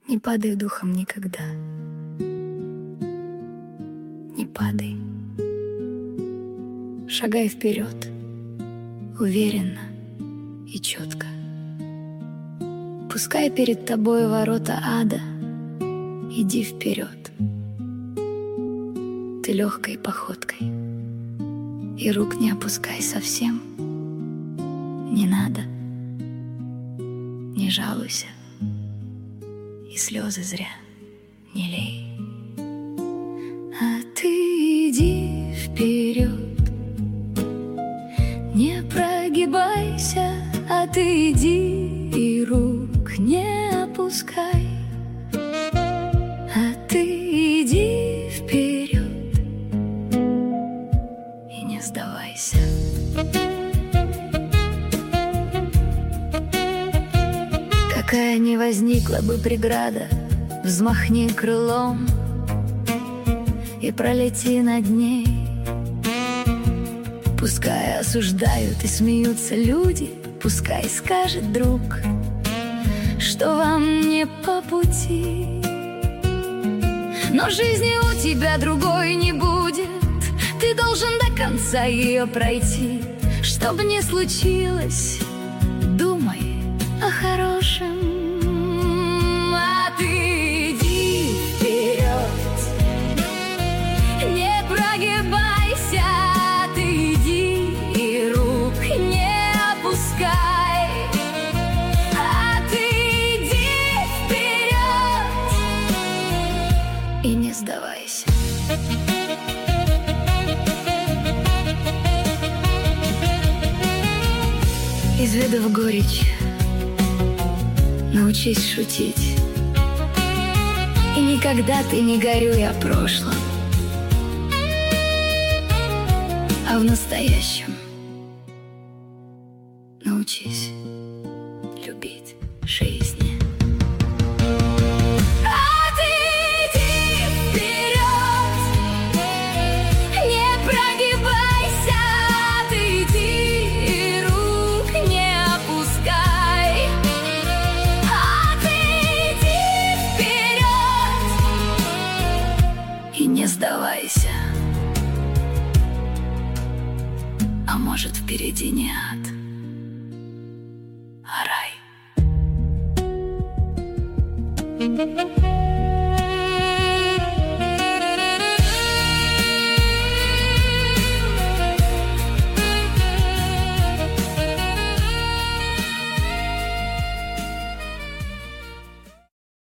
Не падай духом никогда. Не падай. Шагай вперед, уверенно и четко. Пускай перед тобой ворота ада, иди вперед. Ты легкой походкой, и рук не опускай совсем. Не надо, не жалуйся, и слезы зря не лей. А ты иди вперед, не прогибайся, а ты иди и рук не опускай. А ты иди вперед и не сдавайся. Какая ни возникла бы преграда, взмахни крылом и пролети над ней. Пускай осуждают и смеются люди, пускай скажет друг, что вам не по пути. Но жизни у тебя другой не будет, ты должен до конца ее пройти. Что бы ни случилось, думай о хорошем. А ты иди вперед, не прогибайся, ты иди и рук не опускай. А ты иди вперед и не сдавайся. Изведав горечь, научись шутить, и никогда ты не горюй о прошлом, а в настоящем научись любить жизнь. А ты иди вперед, не прогибайся, ты иди и рук не опускай. А ты иди вперед и не сдавайся. А может, впереди не ад, а рай.